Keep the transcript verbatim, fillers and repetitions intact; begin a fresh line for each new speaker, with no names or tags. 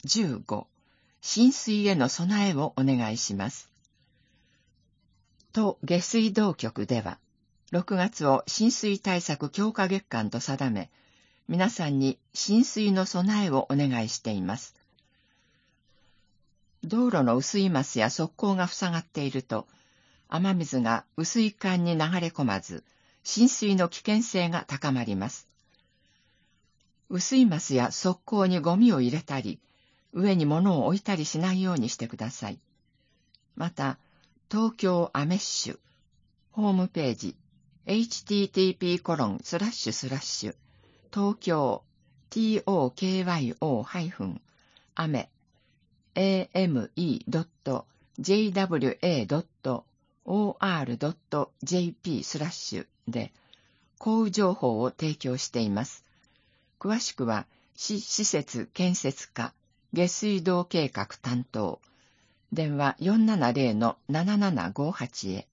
じゅうご、浸水への備えをお願いします。都下水道局では、ろくがつを浸水対策強化月間と定め、皆さんに浸水の備えをお願いしています。道路の雨水ますや側溝が塞がっていると、雨水が雨水管に流れ込まず、浸水の危険性が高まります。雨水ますや側溝にゴミを入れたり、上に物を置いたりしないようにしてください。また、東京アメッシュホームページ エイチティーティーピーコロンスラッシュスラッシュ東京 トーアメ エーエムイードットジェイダブリューエードットオーアールドットジェーピー スラッシュで降雨情報を提供しています。詳しくは市施設建設課下水道計画担当電話 よんななゼロのななななごはち へ